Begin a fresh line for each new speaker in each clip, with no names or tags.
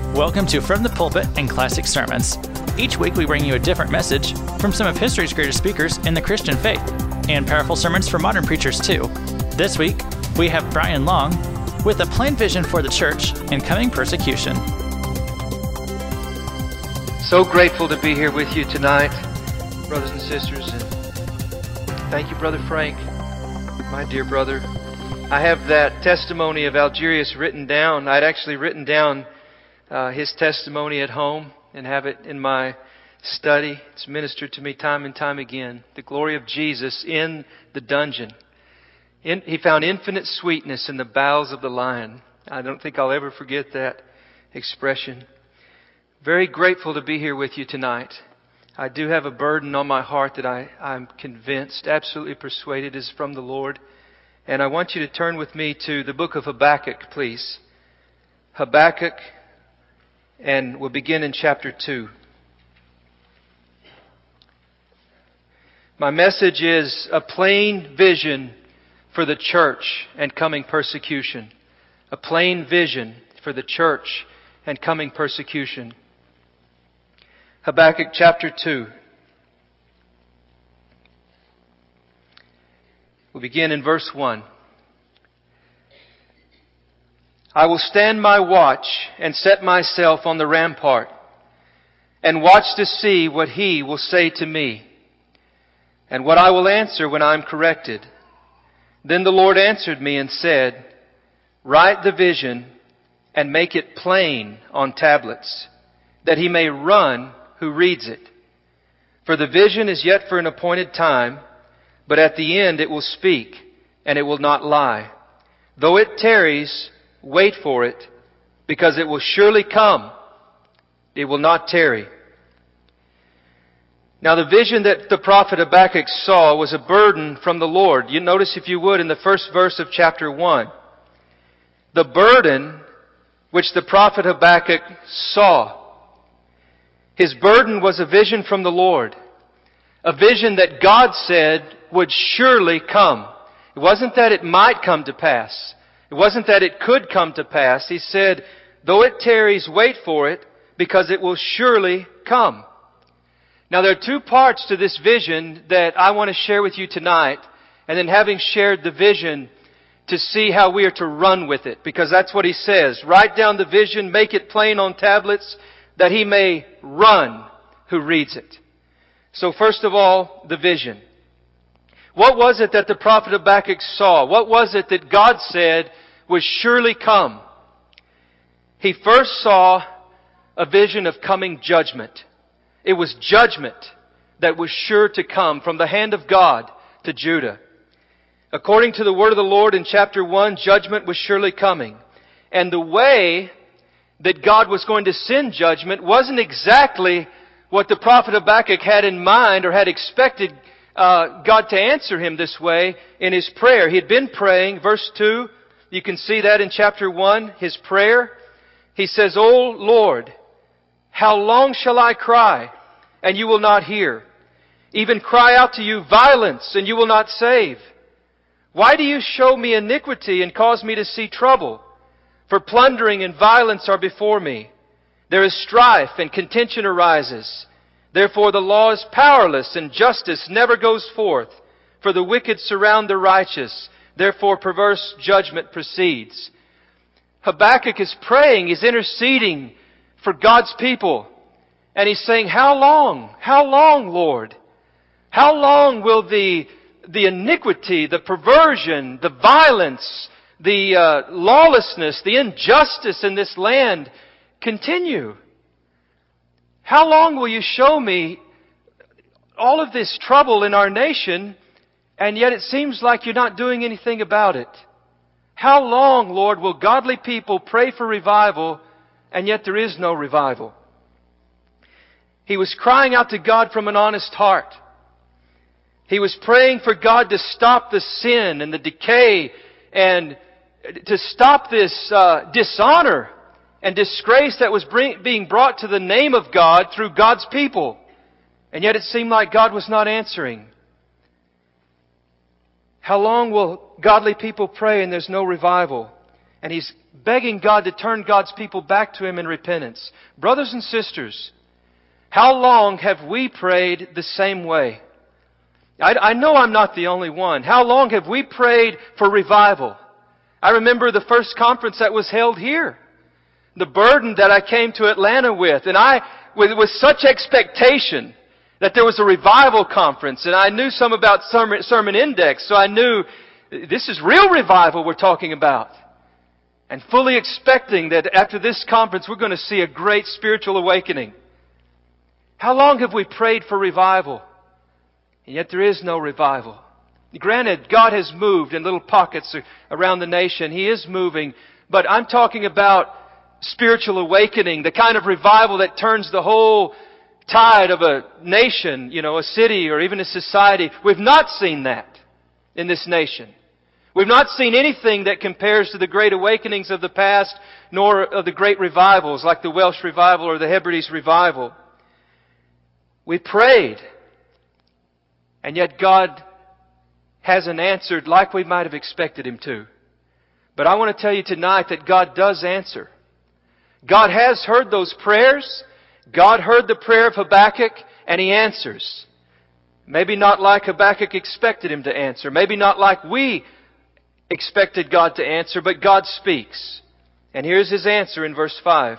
Welcome to From the Pulpit and Classic Sermons. Each week we bring you a different message from some of history's greatest speakers in the Christian faith, and powerful sermons for modern preachers too. This week, we have Brian Long with a plain vision for the church in coming persecution.
So grateful to be here with you tonight, brothers and sisters, and thank you, Brother Frank, my dear brother. I have that testimony of Algerius written down. I'd actually written down his testimony at home and have it in my study. It's ministered to me time and time again. The glory of Jesus in the dungeon. He found infinite sweetness in the bowels of the lion. I don't think I'll ever forget that expression. Very grateful to be here with you tonight. I do have a burden on my heart that I'm convinced, absolutely persuaded is from the Lord. And I want you to turn with me to the book of Habakkuk, please. Habakkuk, and we'll begin in chapter 2. My message is a plain vision for the church and coming persecution. A plain vision for the church and coming persecution. Habakkuk chapter 2. We'll begin in verse 1. I will stand my watch and set myself on the rampart and watch to see what he will say to me and what I will answer when I am corrected. Then the Lord answered me and said, write the vision and make it plain on tablets, that he may run who reads it. For the vision is yet for an appointed time, but at the end it will speak, and it will not lie. Though it tarries, wait for it, because it will surely come. It will not tarry. Now the vision that the prophet Habakkuk saw was a burden from the Lord. You notice, if you would, in the first verse of chapter 1. The burden which the prophet Habakkuk saw. His burden was a vision from the Lord. A vision that God said would surely come. It wasn't that it might come to pass. It wasn't that it could come to pass. He said, though it tarries, wait for it, because it will surely come. Now there are two parts to this vision that I want to share with you tonight. And then, having shared the vision, to see how we are to run with it. Because that's what he says. Write down the vision, make it plain on tablets, that he may run who reads it. So first of all, the vision. What was it that the prophet Habakkuk saw? What was it that God said would surely come? He first saw a vision of coming judgment. It was judgment that was sure to come from the hand of God to Judah. According to the word of the Lord in chapter 1, judgment was surely coming. And the way that God was going to send judgment wasn't exactly what the prophet Habakkuk had in mind or had expected God to answer him this way in his prayer. He had been praying, verse 2, you can see that in chapter 1, his prayer. He says, O Lord, how long shall I cry, and you will not hear? Even cry out to you violence, and you will not save. Why do you show me iniquity and cause me to see trouble? For plundering and violence are before me. There is strife and contention arises. Therefore the law is powerless and justice never goes forth. For the wicked surround the righteous. Therefore perverse judgment proceeds. Habakkuk is praying, he's interceding for God's people. And he's saying, how long? How long, Lord? How long will the iniquity, the perversion, the violence, the lawlessness, the injustice in this land continue? How long will you show me all of this trouble in our nation, and yet it seems like you're not doing anything about it? How long, Lord, will godly people pray for revival, and yet there is no revival? He was crying out to God from an honest heart. He was praying for God to stop the sin and the decay and to stop this dishonor and disgrace that was being brought to the name of God through God's people. And yet it seemed like God was not answering. How long will godly people pray and there's no revival? And he's begging God to turn God's people back to Him in repentance. Brothers and sisters, how long have we prayed the same way? I know I'm not the only one. How long have we prayed for revival? I remember the first conference that was held here. The burden that I came to Atlanta with. And with such expectation that there was a revival conference. And I knew some about Sermon Index. So I knew this is real revival we're talking about. And fully expecting that after this conference we're going to see a great spiritual awakening. How long have we prayed for revival? And yet there is no revival. Granted, God has moved in little pockets around the nation. He is moving. But I'm talking about spiritual awakening, the kind of revival that turns the whole tide of a nation, a city or even a society. We've not seen that in this nation. We've not seen anything that compares to the great awakenings of the past, nor of the great revivals like the Welsh revival or the Hebrides revival. We prayed. And yet God hasn't answered like we might have expected Him to. But I want to tell you tonight that God does answer. God has heard those prayers. God heard the prayer of Habakkuk and He answers. Maybe not like Habakkuk expected Him to answer. Maybe not like we expected God to answer, but God speaks. And here's His answer in verse 5.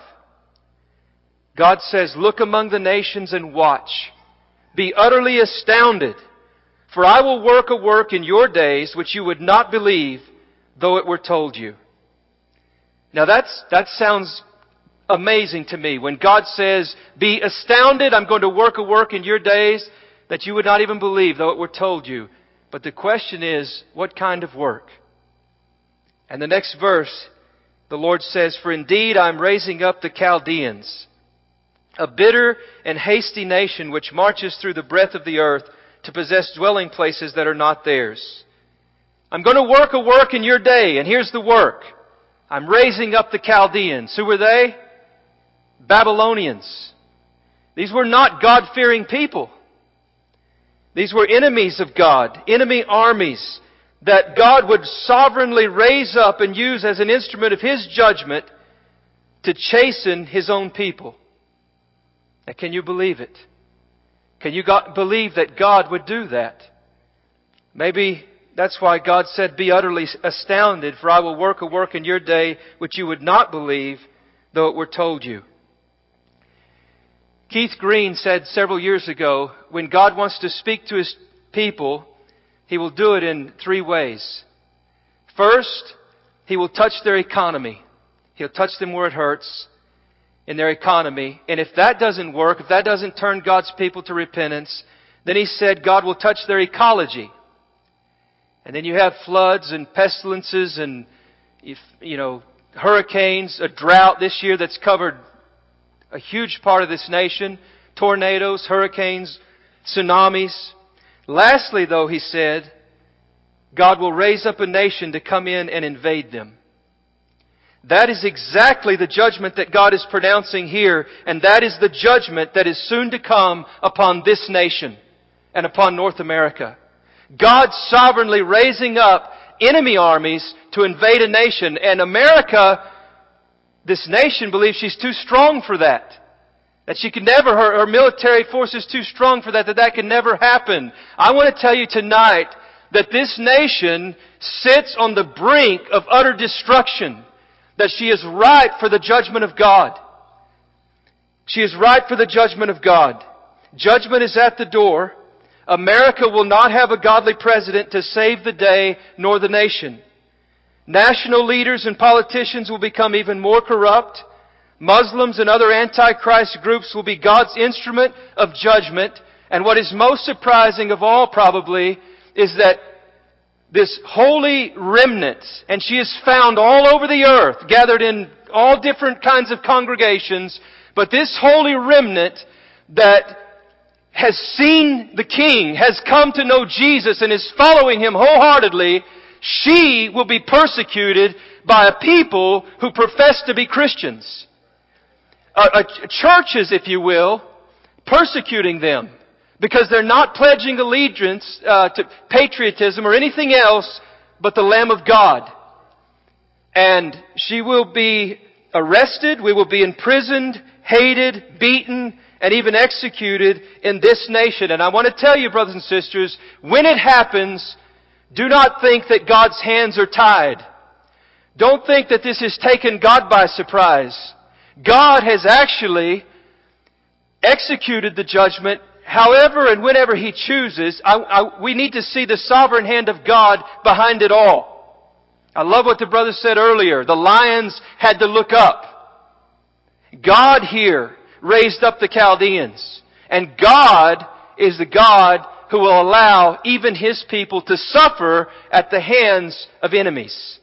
God says, "Look among the nations and watch. Be utterly astounded. For I will work a work in your days which you would not believe, though it were told you." Now that sounds amazing to me. When God says, "Be astounded, I'm going to work a work in your days that you would not even believe, though it were told you." But the question is, what kind of work? And the next verse, the Lord says, "For indeed I'm raising up the Chaldeans, a bitter and hasty nation which marches through the breadth of the earth, to possess dwelling places that are not theirs." I'm going to work a work in your day, and here's the work. I'm raising up the Chaldeans. Who were they? Babylonians. These were not God-fearing people. These were enemies of God, enemy armies that God would sovereignly raise up and use as an instrument of His judgment to chasten His own people. Now, can you believe it? Can you believe that God would do that? Maybe that's why God said, "Be utterly astounded, for I will work a work in your day which you would not believe, though it were told you." Keith Green said several years ago, when God wants to speak to His people, He will do it in three ways. First, He will touch their economy. He'll touch them where it hurts, in their economy. And if that doesn't work, if that doesn't turn God's people to repentance, then He said God will touch their ecology. And then you have floods and pestilences and, hurricanes, a drought this year that's covered a huge part of this nation. Tornadoes, hurricanes, tsunamis. Lastly, though, He said, God will raise up a nation to come in and invade them. That is exactly the judgment that God is pronouncing here, and that is the judgment that is soon to come upon this nation and upon North America. God sovereignly raising up enemy armies to invade a nation, and America, this nation, believes she's too strong for that. That she can never, her military force is too strong for that can never happen. I want to tell you tonight that this nation sits on the brink of utter destruction. That she is ripe for the judgment of God. She is ripe for the judgment of God. Judgment is at the door. America will not have a godly president to save the day nor the nation. National leaders and politicians will become even more corrupt. Muslims and other antichrist groups will be God's instrument of judgment. And what is most surprising of all probably is that this holy remnant, and she is found all over the earth, gathered in all different kinds of congregations, but this holy remnant that has seen the King, has come to know Jesus and is following Him wholeheartedly, she will be persecuted by a people who profess to be Christians. Churches, if you will, persecuting them. Because they're not pledging allegiance to patriotism or anything else but the Lamb of God. And she will be arrested, we will be imprisoned, hated, beaten, and even executed in this nation. And I want to tell you, brothers and sisters, when it happens, do not think that God's hands are tied. Don't think that this has taken God by surprise. God has actually executed the judgment however and whenever He chooses. We need to see the sovereign hand of God behind it all. I love what the brother said earlier. The lions had to look up. God here raised up the Chaldeans. And God is the God who will allow even His people to suffer at the hands of enemies.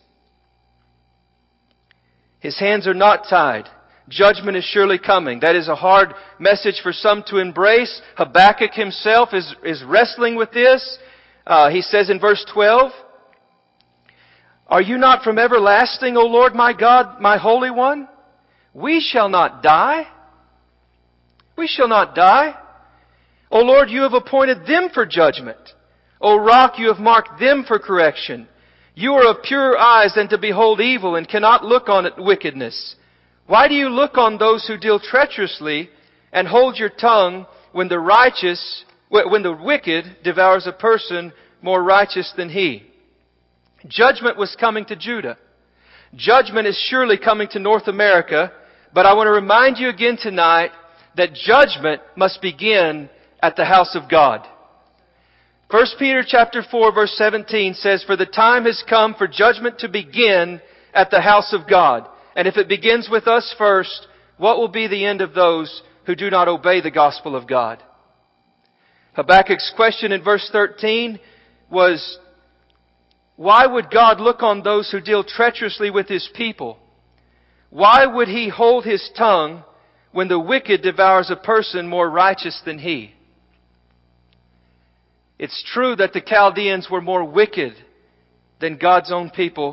His hands are not tied. Judgment is surely coming. That is a hard message for some to embrace. Habakkuk himself is wrestling with this. He says in verse 12, "Are you not from everlasting, O Lord my God, my Holy One? We shall not die. We shall not die. O Lord, you have appointed them for judgment. O Rock, you have marked them for correction. You are of purer eyes than to behold evil and cannot look on wickedness. Why do you look on those who deal treacherously and hold your tongue when the wicked devours a person more righteous than he?" Judgment was coming to Judah. Judgment is surely coming to North America, but I want to remind you again tonight that judgment must begin at the house of God. 1 Peter chapter 4 verse 17 says, "For the time has come for judgment to begin at the house of God. And if it begins with us first, what will be the end of those who do not obey the gospel of God?" Habakkuk's question in verse 13 was, why would God look on those who deal treacherously with His people? Why would He hold His tongue when the wicked devours a person more righteous than he? It's true that the Chaldeans were more wicked than God's own people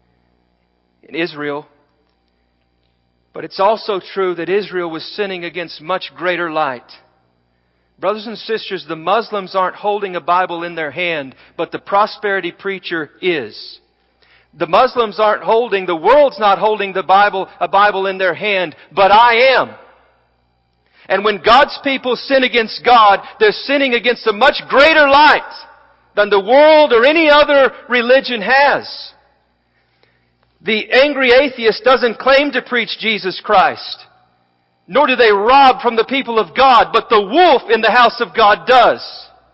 in Israel. But it's also true that Israel was sinning against much greater light. Brothers and sisters, the Muslims aren't holding a Bible in their hand, but the prosperity preacher is. The Muslims the world's not holding a Bible in their hand, but I am. And when God's people sin against God, they're sinning against a much greater light than the world or any other religion has. The angry atheist doesn't claim to preach Jesus Christ, nor do they rob from the people of God, but the wolf in the house of God does.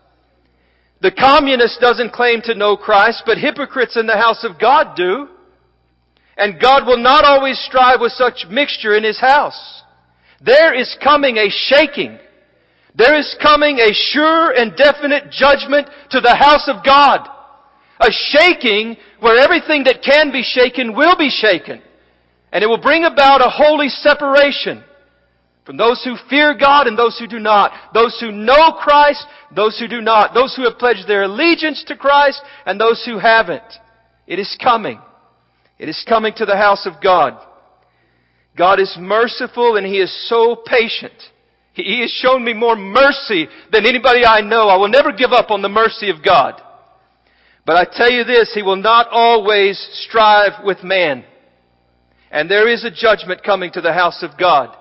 The communist doesn't claim to know Christ, but hypocrites in the house of God do. And God will not always strive with such mixture in His house. There is coming a shaking. There is coming a sure and definite judgment to the house of God. A shaking where everything that can be shaken will be shaken. And it will bring about a holy separation from those who fear God and those who do not. Those who know Christ, those who do not. Those who have pledged their allegiance to Christ and those who haven't. It is coming. It is coming to the house of God. God is merciful and He is so patient. He has shown me more mercy than anybody I know. I will never give up on the mercy of God. But I tell you this, He will not always strive with man. And there is a judgment coming to the house of God.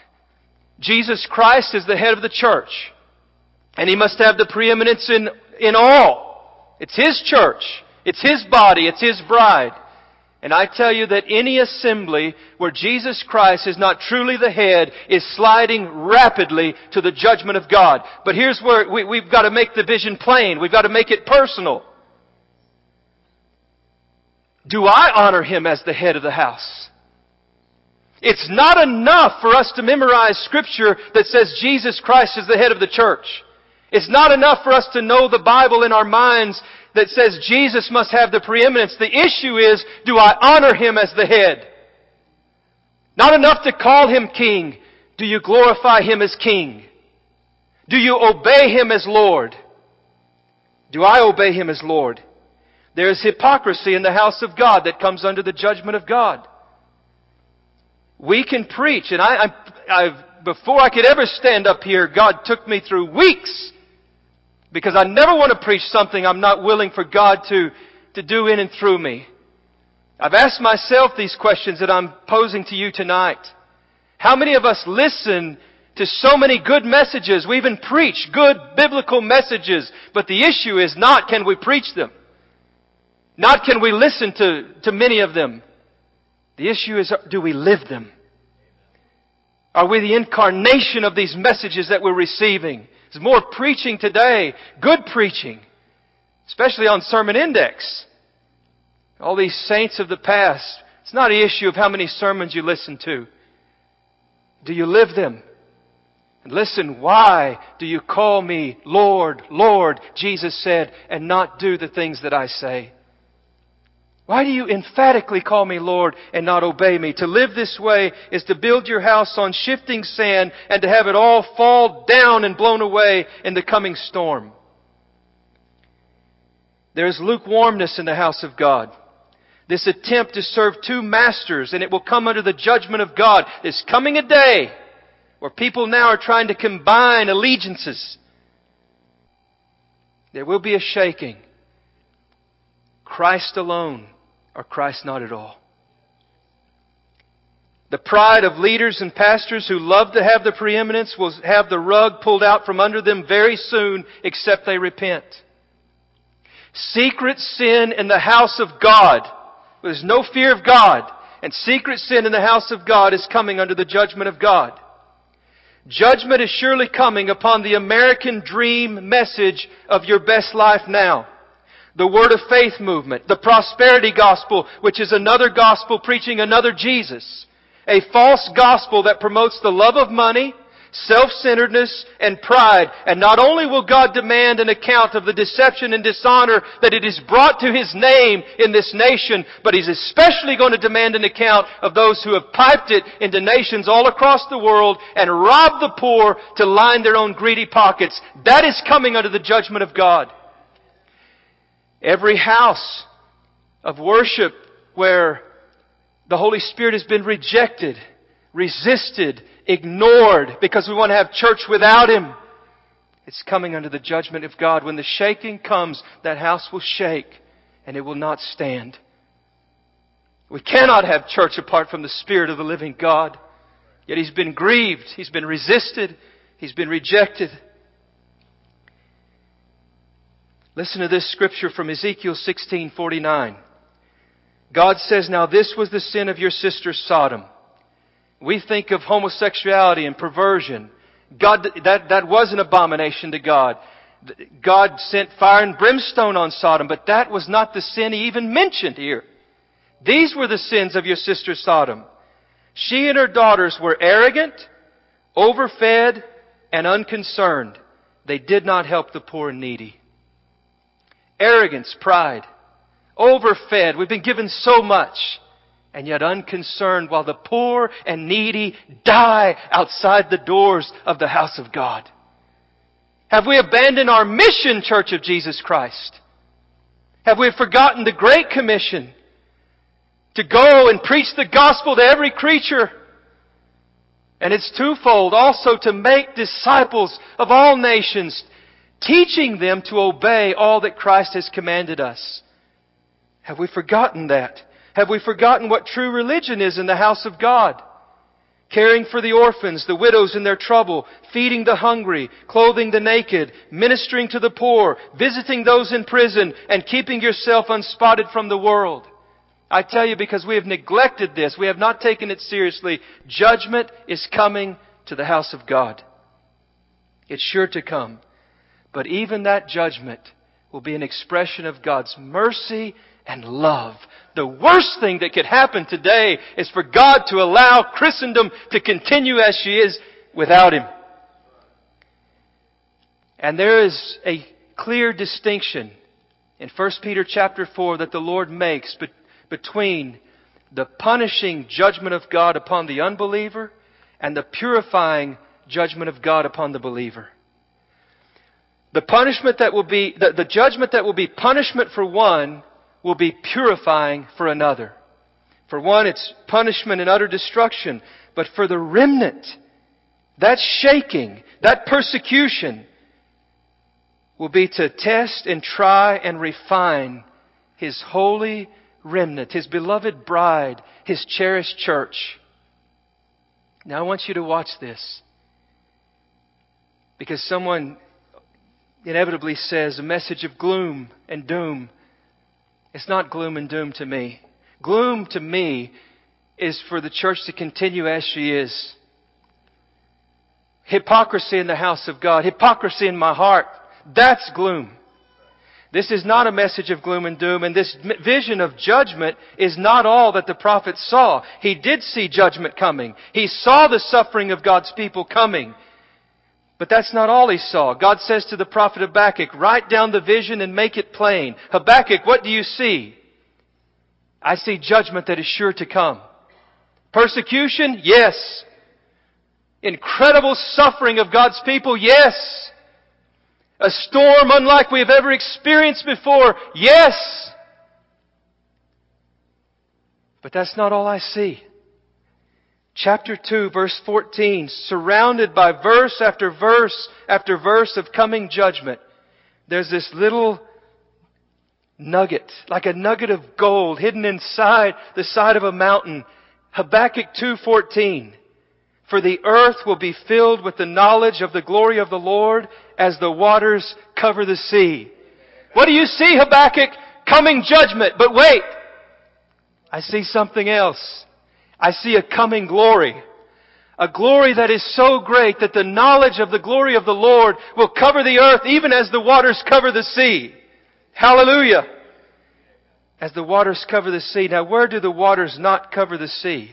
Jesus Christ is the head of the church. And He must have the preeminence in all. It's His church. It's His body. It's His bride. And I tell you that any assembly where Jesus Christ is not truly the head is sliding rapidly to the judgment of God. But here's where we've got to make the vision plain. We've got to make it personal. Do I honor Him as the head of the house? It's not enough for us to memorize Scripture that says Jesus Christ is the head of the church. It's not enough for us to know the Bible in our minds that says Jesus must have the preeminence. The issue is, do I honor Him as the head? Not enough to call Him King. Do you glorify Him as King? Do you obey Him as Lord? Do I obey Him as Lord? There is hypocrisy in the house of God that comes under the judgment of God. We can preach, and before I could ever stand up here, God took me through weeks, because I never want to preach something I'm not willing for God to do in and through me. I've asked myself these questions that I'm posing to you tonight. How many of us listen to so many good messages? We even preach good biblical messages. But the issue is not can we preach them. Not can we listen to many of them. The issue is, do we live them? Are we the incarnation of these messages that we're receiving? There's more preaching today, good preaching, especially on Sermon Index. All these saints of the past. It's not an issue of how many sermons you listen to. Do you live them? And listen, why do you call me Lord, Lord, Jesus said, and not do the things that I say? Why do you emphatically call me Lord and not obey me? To live this way is to build your house on shifting sand and to have it all fall down and blown away in the coming storm. There is lukewarmness in the house of God. This attempt to serve two masters, and it will come under the judgment of God. There's coming a day where people now are trying to combine allegiances. There will be a shaking. Christ alone, or Christ not at all. The pride of leaders and pastors who love to have the preeminence will have the rug pulled out from under them very soon, except they repent. Secret sin in the house of God. There's no fear of God. And secret sin in the house of God is coming under the judgment of God. Judgment is surely coming upon the American dream message of your best life now. The Word of Faith movement. The prosperity gospel, which is another gospel preaching another Jesus. A false gospel that promotes the love of money, self-centeredness, and pride. And not only will God demand an account of the deception and dishonor that it has brought to His name in this nation, but He's especially going to demand an account of those who have piped it into nations all across the world and robbed the poor to line their own greedy pockets. That is coming under the judgment of God. Every house of worship where the Holy Spirit has been rejected, resisted, ignored because we want to have church without Him. It's coming under the judgment of God. When the shaking comes, that house will shake and it will not stand. We cannot have church apart from the Spirit of the living God. Yet He's been grieved. He's been resisted. He's been rejected. Listen to this scripture from Ezekiel 16:49. God says, "Now this was the sin of your sister Sodom." We think of homosexuality and perversion. God, that was an abomination to God. God sent fire and brimstone on Sodom, but that was not the sin He even mentioned here. These were the sins of your sister Sodom. She and her daughters were arrogant, overfed, and unconcerned. They did not help the poor and needy. Arrogance, pride, overfed. We've been given so much. And yet unconcerned while the poor and needy die outside the doors of the house of God. Have we abandoned our mission, Church of Jesus Christ? Have we forgotten the Great Commission to go and preach the gospel to every creature? And it's twofold. Also to make disciples of all nations, teaching them to obey all that Christ has commanded us. Have we forgotten that? Have we forgotten what true religion is in the house of God? Caring for the orphans, the widows in their trouble, feeding the hungry, clothing the naked, ministering to the poor, visiting those in prison, and keeping yourself unspotted from the world. I tell you, because we have neglected this, we have not taken it seriously, judgment is coming to the house of God. It's sure to come. But even that judgment will be an expression of God's mercy and love. The worst thing that could happen today is for God to allow Christendom to continue as she is without Him. And there is a clear distinction in 1 Peter chapter 4 that the Lord makes between the punishing judgment of God upon the unbeliever and the purifying judgment of God upon the believer. The punishment that will be, the judgment that will be punishment for one will be purifying for another. For one, it's punishment and utter destruction. But for the remnant, that shaking, that persecution will be to test and try and refine His holy, remnant, His beloved bride, His cherished church. Now I want you to watch this. Because someone inevitably says a message of gloom and doom. It's not gloom and doom to me. Gloom to me is for the church to continue as she is. Hypocrisy in the house of God. Hypocrisy in my heart. That's gloom. This is not a message of gloom and doom, and this vision of judgment is not all that the prophet saw. He did see judgment coming. He saw the suffering of God's people coming. But that's not all he saw. God says to the prophet Habakkuk, write down the vision and make it plain. Habakkuk, what do you see? I see judgment that is sure to come. Persecution? Yes. Incredible suffering of God's people? Yes. A storm unlike we have ever experienced before? Yes. But that's not all I see. Chapter 2, verse 14, surrounded by verse after verse after verse of coming judgment, there's this little nugget, like a nugget of gold hidden inside the side of a mountain. Habakkuk 2:14. For the earth will be filled with the knowledge of the glory of the Lord as the waters cover the sea. What do you see, Habakkuk? Coming judgment. But wait, I see something else. I see a coming glory. A glory that is so great that the knowledge of the glory of the Lord will cover the earth even as the waters cover the sea. Hallelujah. As the waters cover the sea. Now where do the waters not cover the sea?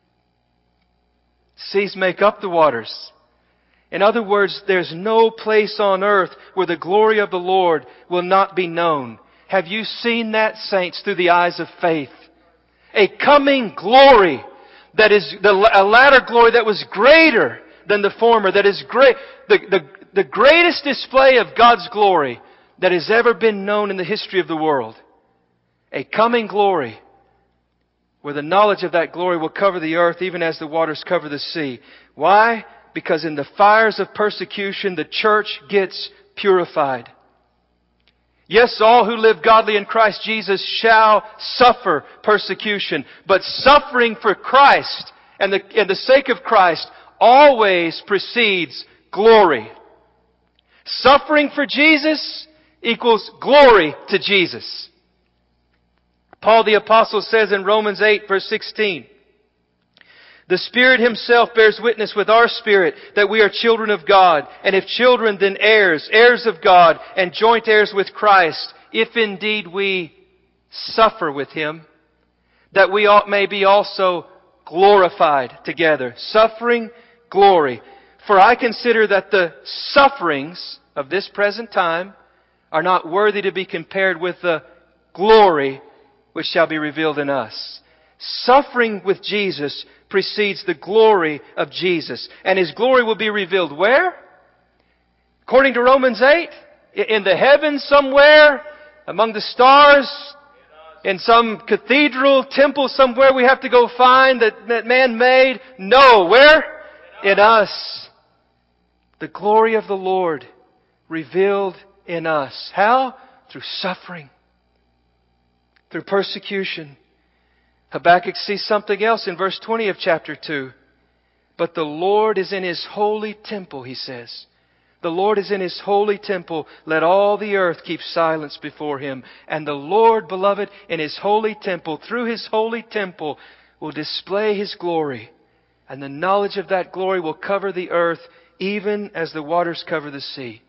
Seas make up the waters. In other words, there's no place on earth where the glory of the Lord will not be known. Have you seen that, saints, through the eyes of faith? A coming glory that is a latter glory that was greater than the former, that is great, the greatest display of God's glory that has ever been known in the history of the world. A coming glory where the knowledge of that glory will cover the earth even as the waters cover the sea. Why? Because in the fires of persecution, the church gets purified. Yes, all who live godly in Christ Jesus shall suffer persecution. But suffering for Christ and the sake of Christ always precedes glory. Suffering for Jesus equals glory to Jesus. Paul the Apostle says in Romans 8 verse 16, the Spirit Himself bears witness with our spirit that we are children of God, and if children, then heirs, heirs of God, and joint heirs with Christ, if indeed we suffer with Him, that we may be also glorified together. Suffering, glory. For I consider that the sufferings of this present time are not worthy to be compared with the glory which shall be revealed in us. Suffering with Jesus precedes the glory of Jesus. And His glory will be revealed where? According to Romans 8? In the heavens somewhere? Among the stars? In some cathedral, temple somewhere we have to go find that man made? No. Where? In us. The glory of the Lord revealed in us. How? Through suffering. Through persecution. Habakkuk sees something else in verse 20 of chapter 2. But the Lord is in His holy temple, he says. The Lord is in His holy temple. Let all the earth keep silence before Him. And the Lord, beloved, in His holy temple, through His holy temple, will display His glory. And the knowledge of that glory will cover the earth even as the waters cover the sea.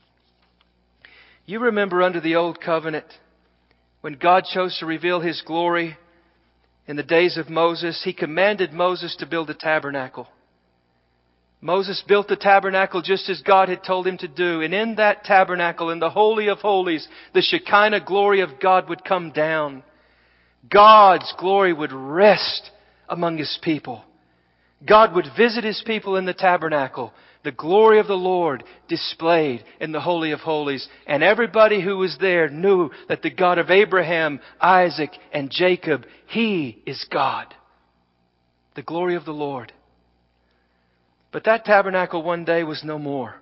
You remember under the Old Covenant, when God chose to reveal His glory in the days of Moses, He commanded Moses to build a tabernacle. Moses built the tabernacle just as God had told him to do. And in that tabernacle, in the Holy of Holies, the Shekinah glory of God would come down. God's glory would rest among His people. God would visit His people in the tabernacle. The glory of the Lord displayed in the Holy of Holies. And everybody who was there knew that the God of Abraham, Isaac, and Jacob, He is God. The glory of the Lord. But that tabernacle one day was no more.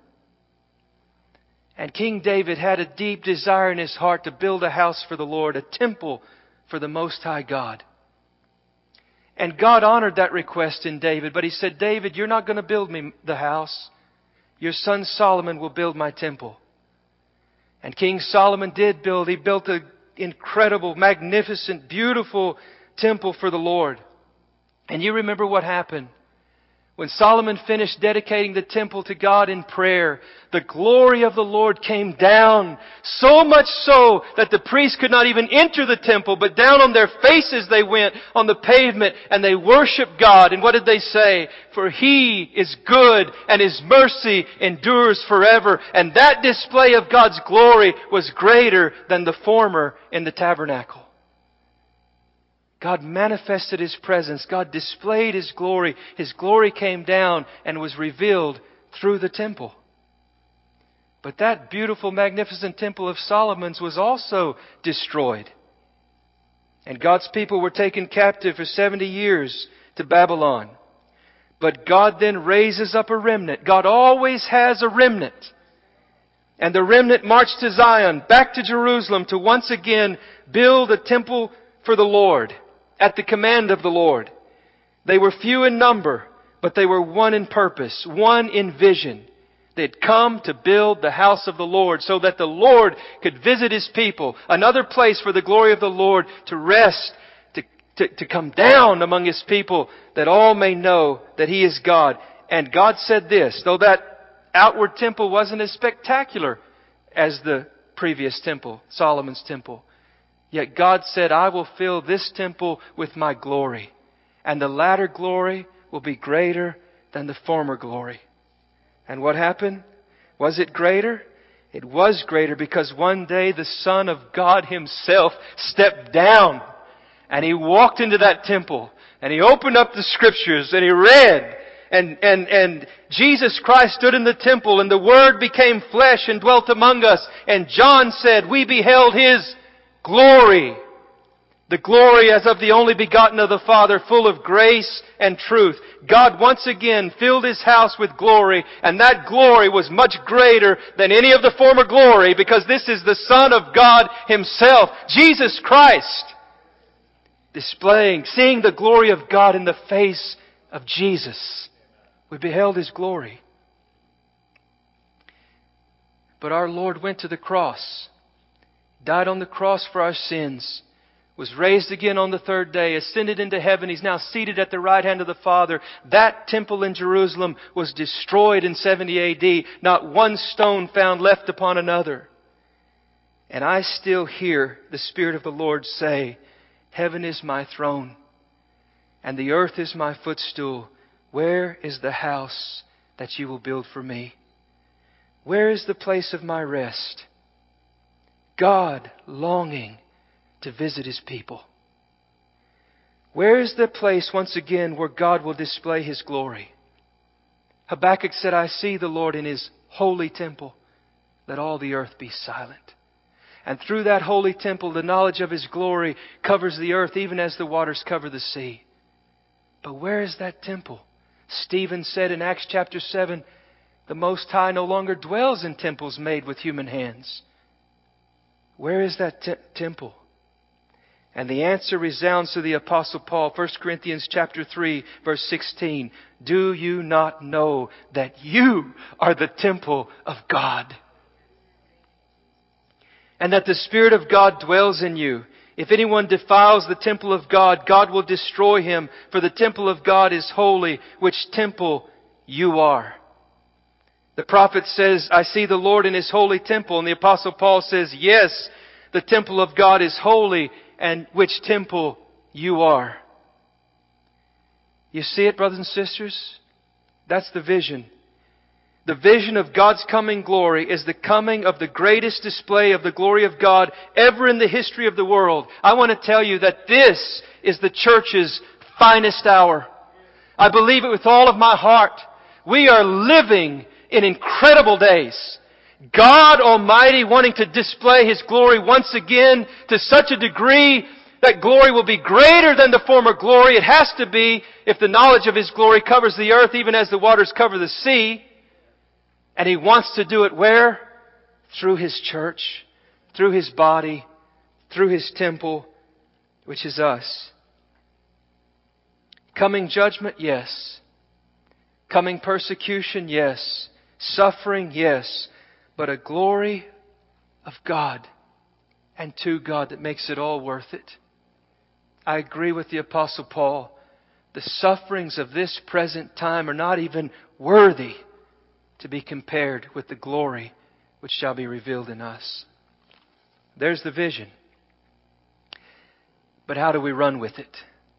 And King David had a deep desire in his heart to build a house for the Lord, a temple for the Most High God. And God honored that request in David, but He said, David, you're not going to build me the house. Your son Solomon will build my temple. And King Solomon did build. He built an incredible, magnificent, beautiful temple for the Lord. And you remember what happened. When Solomon finished dedicating the temple to God in prayer, the glory of the Lord came down, so much so that the priests could not even enter the temple, but down on their faces they went on the pavement and they worshiped God. And what did they say? For He is good and His mercy endures forever. And that display of God's glory was greater than the former in the tabernacle. God manifested His presence. God displayed His glory. His glory came down and was revealed through the temple. But that beautiful, magnificent temple of Solomon's was also destroyed. And God's people were taken captive for 70 years to Babylon. But God then raises up a remnant. God always has a remnant. And the remnant marched to Zion, back to Jerusalem, to once again build a temple for the Lord, at the command of the Lord. They were few in number, but they were one in purpose, one in vision. They had come to build the house of the Lord so that the Lord could visit His people, another place for the glory of the Lord to rest, to come down among His people, that all may know that He is God. And God said this, though that outward temple wasn't as spectacular as the previous temple, Solomon's temple, yet God said, I will fill this temple with my glory, and the latter glory will be greater than the former glory. And what happened? Was it greater? It was greater because one day the Son of God Himself stepped down and He walked into that temple and He opened up the Scriptures and He read. And Jesus Christ stood in the temple and the Word became flesh and dwelt among us. And John said, we beheld His glory, the glory as of the only begotten of the Father, full of grace and truth. God once again filled His house with glory, and that glory was much greater than any of the former glory, because this is the Son of God Himself, Jesus Christ, seeing the glory of God in the face of Jesus. We beheld His glory. But our Lord went to the cross, died on the cross for our sins, was raised again on the third day, ascended into heaven. He's now seated at the right hand of the Father. That temple in Jerusalem was destroyed in 70 A.D. Not one stone found left upon another. And I still hear the Spirit of the Lord say, heaven is my throne, and the earth is my footstool. Where is the house that you will build for me? Where is the place of my rest? God longing to visit His people. Where is the place once again where God will display His glory? Habakkuk said, I see the Lord in His holy temple. Let all the earth be silent. And through that holy temple, the knowledge of His glory covers the earth even as the waters cover the sea. But where is that temple? Stephen said in Acts chapter 7, the Most High no longer dwells in temples made with human hands. Where is that temple? And the answer resounds to the Apostle Paul, 1 Corinthians chapter 3, verse 16. Do you not know that you are the temple of God? And that the Spirit of God dwells in you. If anyone defiles the temple of God, God will destroy him, for the temple of God is holy, which temple you are. The prophet says, I see the Lord in His holy temple. And the Apostle Paul says, yes, the temple of God is holy, and which temple you are. You see it, brothers and sisters? That's the vision. The vision of God's coming glory is the coming of the greatest display of the glory of God ever in the history of the world. I want to tell you that this is the church's finest hour. I believe it with all of my heart. We are living in incredible days. God Almighty wanting to display His glory once again to such a degree that glory will be greater than the former glory. It has to be if the knowledge of His glory covers the earth even as the waters cover the sea. And He wants to do it where? Through His church, through His body, through His temple, which is us. Coming judgment, yes. Coming persecution, yes. Suffering, yes. But a glory of God and to God that makes it all worth it. I agree with the Apostle Paul. The sufferings of this present time are not even worthy to be compared with the glory which shall be revealed in us. There's the vision. But how do we run with it?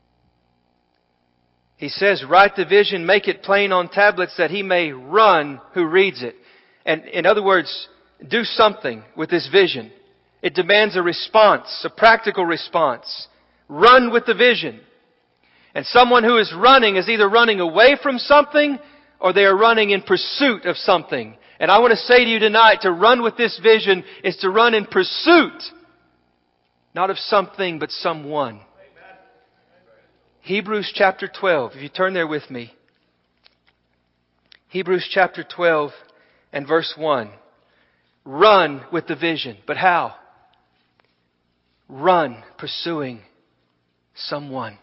He says, write the vision, make it plain on tablets that he may run who reads it. And in other words, do something with this vision. It demands a response, a practical response. Run with the vision. And someone who is running is either running away from something or they are running in pursuit of something. And I want to say to you tonight, to run with this vision is to run in pursuit, not of something, but someone. Hebrews chapter 12, if you turn there with me. Hebrews chapter 12 and verse 1. Run with the vision. But how? Run pursuing someone.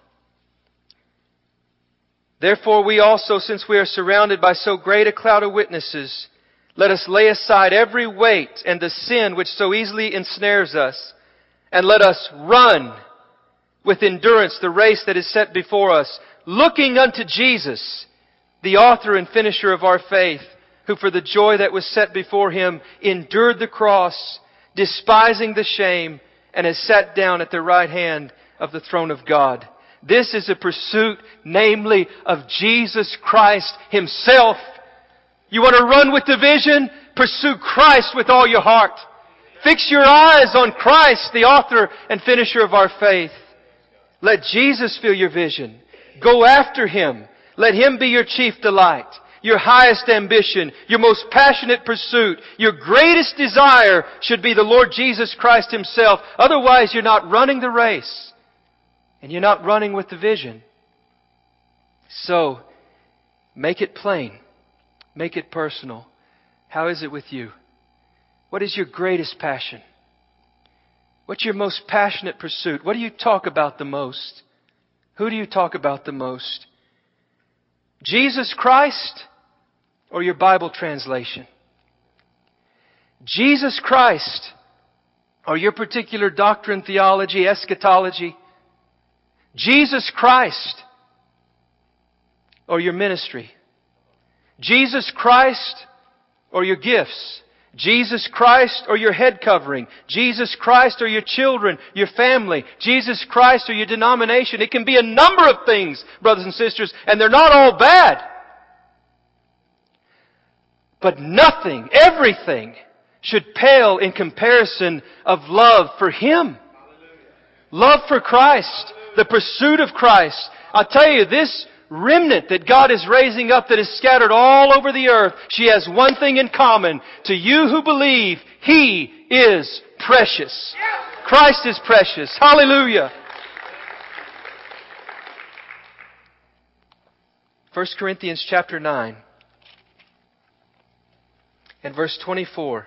Therefore we also, since we are surrounded by so great a cloud of witnesses, let us lay aside every weight and the sin which so easily ensnares us, and let us run with endurance the race that is set before us, looking unto Jesus, the author and finisher of our faith, who for the joy that was set before Him endured the cross, despising the shame, and has sat down at the right hand of the throne of God. This is a pursuit, namely, of Jesus Christ Himself. You want to run with the vision? Pursue Christ with all your heart. Fix your eyes on Christ, the author and finisher of our faith. Let Jesus fill your vision. Go after Him. Let Him be your chief delight, your highest ambition, your most passionate pursuit. Your greatest desire should be the Lord Jesus Christ Himself. Otherwise, you're not running the race. And you're not running with the vision. So, make it plain. Make it personal. How is it with you? What is your greatest passion? What's your most passionate pursuit? What do you talk about the most? Who do you talk about the most? Jesus Christ or your Bible translation? Jesus Christ or your particular doctrine, theology, eschatology? Jesus Christ or your ministry? Jesus Christ or your gifts? Jesus Christ or your head covering? Jesus Christ or your children, your family? Jesus Christ or your denomination? It can be a number of things, brothers and sisters, and they're not all bad. But nothing, everything, should pale in comparison of love for Him. Love for Christ. The pursuit of Christ. I'll tell you, this remnant that God is raising up that is scattered all over the earth, she has one thing in common. To you who believe, He is precious. Christ is precious. Hallelujah. 1 Corinthians chapter 9 and verse 24.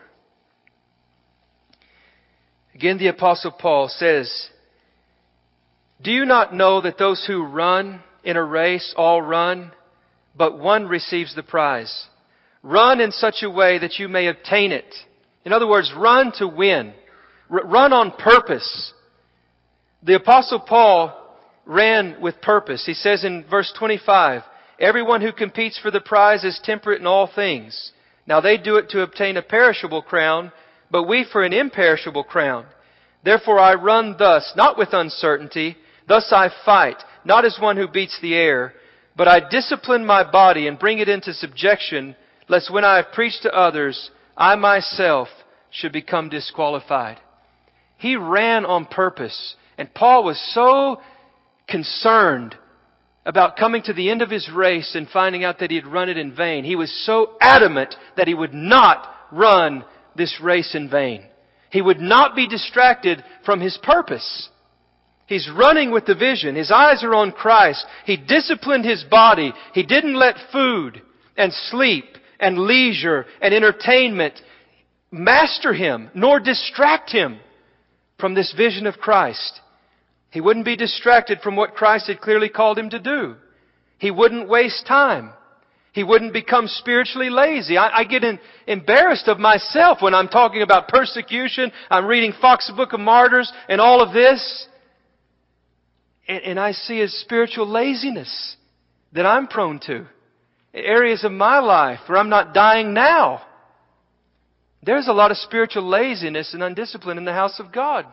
Again, the Apostle Paul says, do you not know that those who run in a race all run, but one receives the prize? Run in such a way that you may obtain it. In other words, run to win. Run on purpose. The Apostle Paul ran with purpose. He says in verse 25, everyone who competes for the prize is temperate in all things. Now they do it to obtain a perishable crown, but we for an imperishable crown. Therefore I run thus, not with uncertainty. Thus I fight, not as one who beats the air, but I discipline my body and bring it into subjection, lest when I have preached to others, I myself should become disqualified. He ran on purpose. And Paul was so concerned about coming to the end of his race and finding out that he had run it in vain. He was so adamant that he would not run this race in vain. He would not be distracted from his purpose. He's running with the vision. His eyes are on Christ. He disciplined his body. He didn't let food and sleep and leisure and entertainment master him, nor distract him from this vision of Christ. He wouldn't be distracted from what Christ had clearly called him to do. He wouldn't waste time. He wouldn't become spiritually lazy. I get embarrassed of myself when I'm talking about persecution. I'm reading Fox's Book of Martyrs and all of this. And I see a spiritual laziness that I'm prone to. Areas of my life where I'm not dying now. There's a lot of spiritual laziness and undiscipline in the house of God.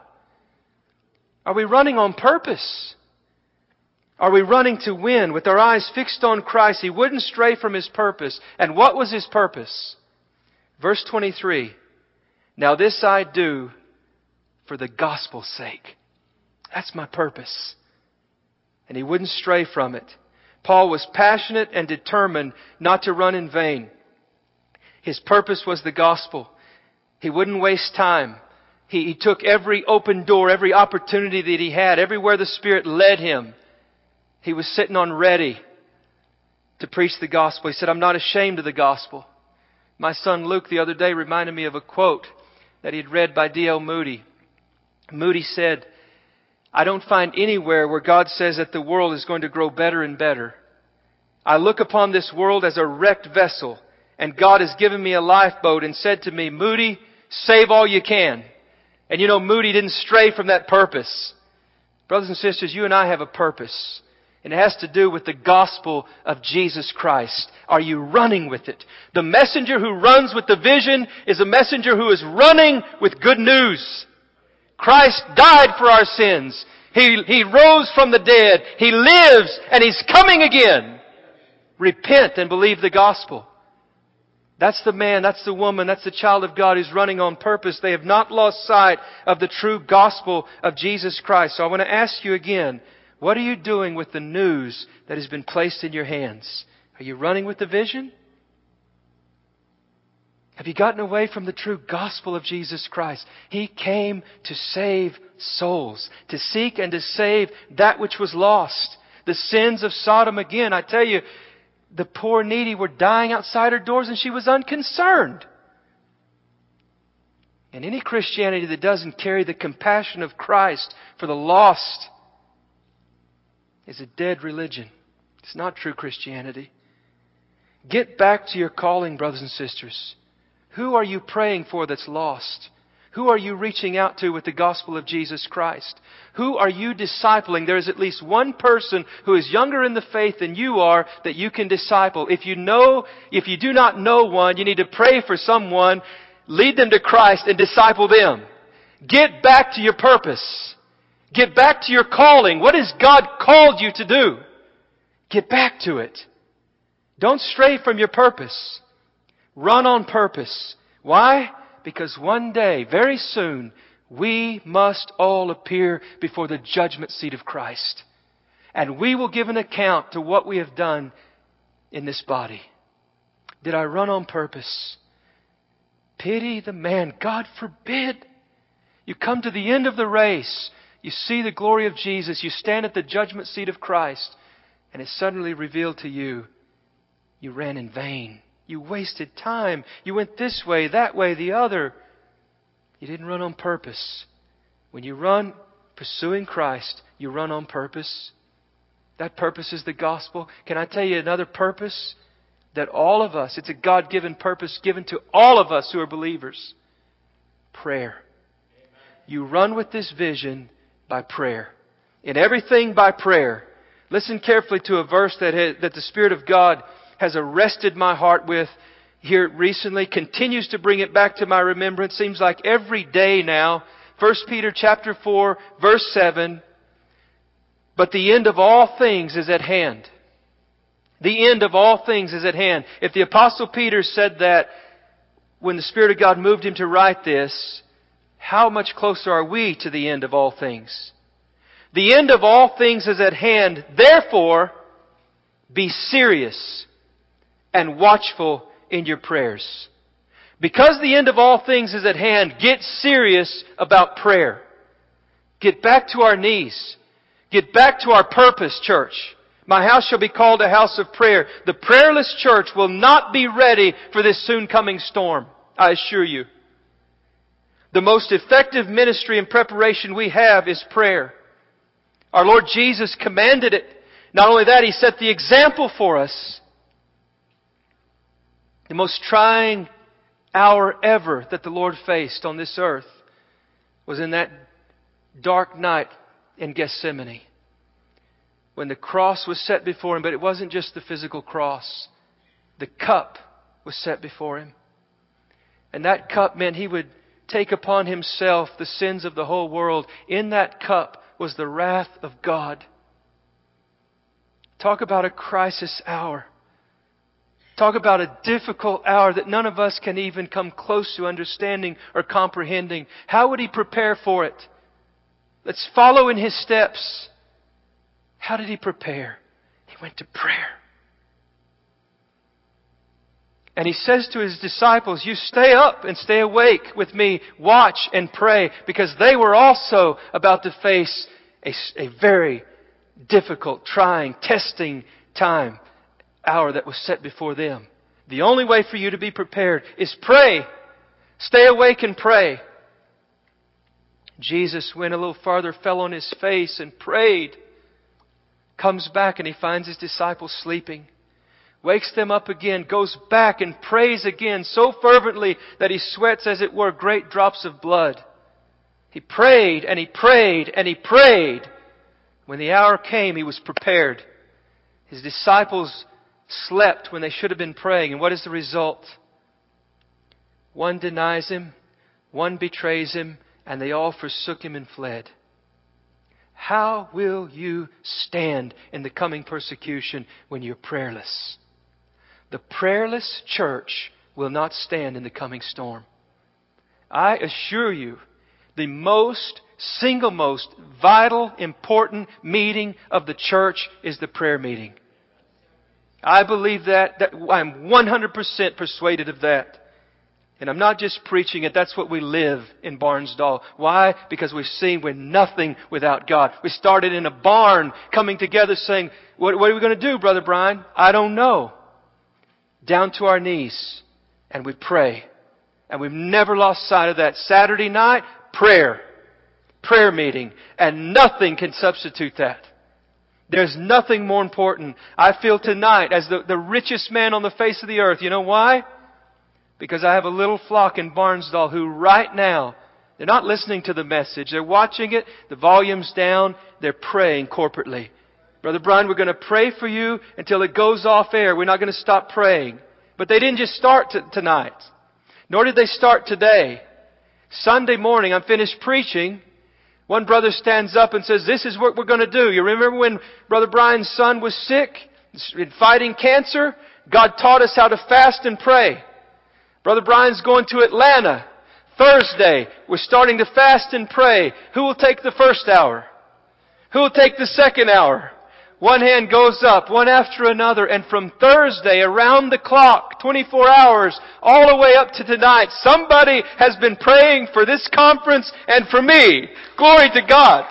Are we running on purpose? Are we running to win with our eyes fixed on Christ? He wouldn't stray from His purpose. And what was His purpose? Verse 23. Now this I do for the gospel's sake. That's my purpose. And He wouldn't stray from it. Paul was passionate and determined not to run in vain. His purpose was the gospel. He wouldn't waste time. He took every open door, every opportunity that he had, everywhere the Spirit led him. He was sitting on ready to preach the gospel. He said, I'm not ashamed of the gospel. My son Luke the other day reminded me of a quote that he had read by D.L. Moody. Moody said, I don't find anywhere where God says that the world is going to grow better and better. I look upon this world as a wrecked vessel, and God has given me a lifeboat and said to me, Moody, save all you can. And you know, Moody didn't stray from that purpose. Brothers and sisters, you and I have a purpose. And it has to do with the gospel of Jesus Christ. Are you running with it? The messenger who runs with the vision is a messenger who is running with good news. Christ died for our sins. He rose from the dead. He lives and He's coming again. Repent and believe the gospel. That's the man, that's the woman, that's the child of God who's running on purpose. They have not lost sight of the true gospel of Jesus Christ. So I want to ask you again, what are you doing with the news that has been placed in your hands? Are you running with the vision? Have you gotten away from the true gospel of Jesus Christ? He came to save souls, to seek and to save that which was lost. The sins of Sodom again. I tell you, the poor needy were dying outside her doors and she was unconcerned. And any Christianity that doesn't carry the compassion of Christ for the lost is a dead religion. It's not true Christianity. Get back to your calling, brothers and sisters. Who are you praying for that's lost? Who are you reaching out to with the gospel of Jesus Christ? Who are you discipling? There is at least one person who is younger in the faith than you are that you can disciple. If you do not know one, you need to pray for someone, lead them to Christ and disciple them. Get back to your purpose. Get back to your calling. What has God called you to do? Get back to it. Don't stray from your purpose. Run on purpose. Why? Because one day, very soon, we must all appear before the judgment seat of Christ. And we will give an account to what we have done in this body. Did I run on purpose? Pity the man. God forbid. You come to the end of the race. You see the glory of Jesus. You stand at the judgment seat of Christ. And it's suddenly revealed to you, you ran in vain. You wasted time. You went this way, that way, the other. You didn't run on purpose. When you run pursuing Christ, you run on purpose. That purpose is the gospel. Can I tell you another purpose? That all of us, it's a God-given purpose given to all of us who are believers. Prayer. You run with this vision by prayer. In everything by prayer. Listen carefully to a verse that the Spirit of God has arrested my heart with here recently, continues to bring it back to my remembrance. Seems like every day now. 1 Peter chapter 4, verse 7. But the end of all things is at hand. The end of all things is at hand. If the Apostle Peter said that when the Spirit of God moved him to write this, how much closer are we to the end of all things? The end of all things is at hand. Therefore, be serious and watchful in your prayers. Because the end of all things is at hand, get serious about prayer. Get back to our knees. Get back to our purpose, church. My house shall be called a house of prayer. The prayerless church will not be ready for this soon coming storm, I assure you. The most effective ministry and preparation we have is prayer. Our Lord Jesus commanded it. Not only that, He set the example for us. The most trying hour ever that the Lord faced on this earth was in that dark night in Gethsemane, when the cross was set before Him. But it wasn't just the physical cross. The cup was set before Him. And that cup meant He would take upon Himself the sins of the whole world. In that cup was the wrath of God. Talk about a crisis hour. Talk about a difficult hour that none of us can even come close to understanding or comprehending. How would He prepare for it? Let's follow in His steps. How did He prepare? He went to prayer. And He says to His disciples, you stay up and stay awake with me. Watch and pray. Because they were also about to face a very difficult, trying, testing hour that was set before them. The only way for you to be prepared is pray. Stay awake and pray. Jesus went a little farther, fell on His face and prayed. Comes back and He finds His disciples sleeping. Wakes them up again, goes back and prays again so fervently that He sweats, as it were, great drops of blood. He prayed and He prayed and He prayed. When the hour came, He was prepared. His disciples slept when they should have been praying. And what is the result? One denies Him, one betrays Him, and they all forsook Him and fled. How will you stand in the coming persecution when you're prayerless? The prayerless church will not stand in the coming storm. I assure you, the single most vital, important meeting of the church is the prayer meeting. I believe that I'm 100% persuaded of that. And I'm not just preaching it, that's what we live in Barnsdall. Why? Because we've seen we're nothing without God. We started in a barn, coming together saying, what are we going to do, Brother Brian? I don't know. Down to our knees, and we pray. And we've never lost sight of that. Saturday night, prayer. Prayer meeting. And nothing can substitute that. There's nothing more important. I feel tonight as the richest man on the face of the earth. You know why? Because I have a little flock in Barnsdall who right now, they're not listening to the message. They're watching it. The volume's down. They're praying corporately. Brother Brian, we're going to pray for you until it goes off air. We're not going to stop praying. But they didn't just start tonight. Nor did they start today. Sunday morning, I'm finished preaching. One brother stands up and says, this is what we're going to do. You remember when Brother Brian's son was sick, fighting cancer? God taught us how to fast and pray. Brother Brian's going to Atlanta. Thursday, we're starting to fast and pray. Who will take the first hour? Who will take the second hour? One hand goes up, one after another. And from Thursday, around the clock, 24 hours, all the way up to tonight, somebody has been praying for this conference and for me. Glory to God.